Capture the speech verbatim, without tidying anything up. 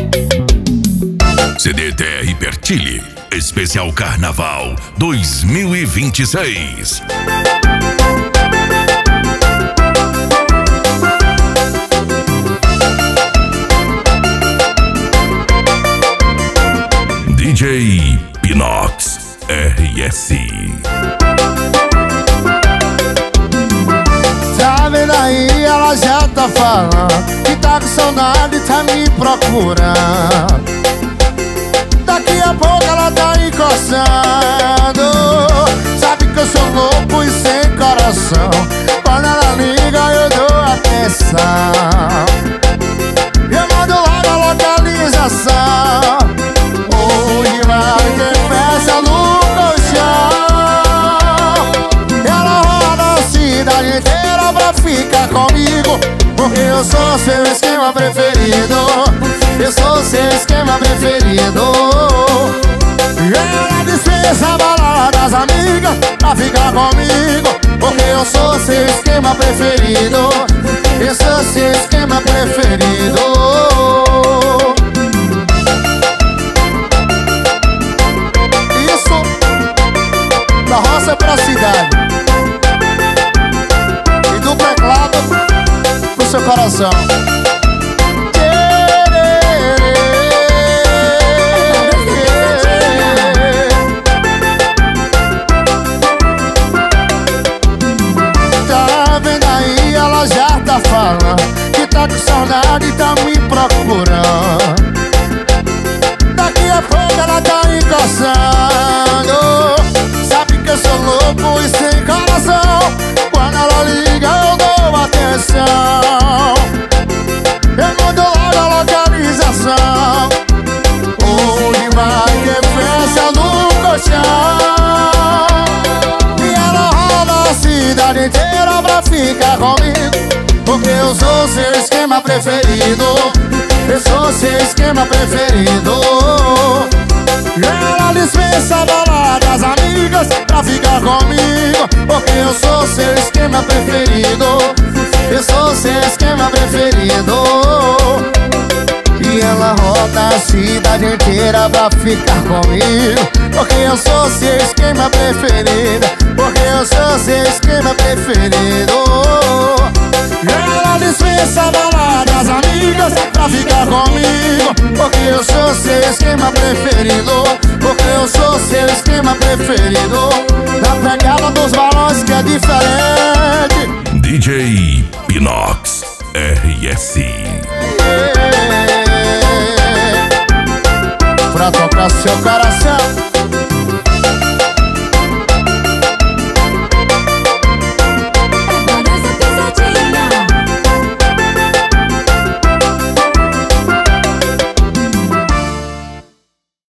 C D T R Pertile, especial Carnaval dois mil e vinte e seis. D J Pinox R S. Tá vendo aí, ela já tá falando que tá com saudade, tá me procurando. Daqui a pouco ela tá encostando. Sabe que eu sou louco e sem coração. Quando ela liga eu dou atenção. Eu mando logo a localização. Hoje vai ter festa no colchão. Ela roda a cidade inteira pra ficar comigo, porque eu sou seu esquema preferido. Eu sou seu esquema preferido. Ela dispensa a balada das amigas pra ficar comigo, porque eu sou seu esquema preferido. Eu sou seu esquema preferido. Isso da roça pra cidade e do teclado pro seu coração. Falando que tá com saudade e tá me procurando. Daqui a pouco ela tá encostando. Sabe que eu sou louco e sem coração. Quando ela liga eu dou atenção. Eu mando logo a localização. Hoje vai ter festa no colchão. E ela roda a cidade inteira pra ficar comigo, porque eu sou seu esquema preferido. Eu sou seu esquema preferido. Ela dispensa a balada das amigas pra ficar comigo, porque eu sou seu esquema preferido. Eu sou seu esquema preferido. E ela roda a cidade inteira pra ficar comigo, porque eu sou seu esquema preferido. Porque eu sou seu esquema preferido. Ela dispensa a balada das amigas pra ficar comigo, porque eu sou seu esquema preferido. Porque eu sou seu esquema preferido. Na pegada dos balões que é diferente. D J Pinox R S. Pra tocar seu coração.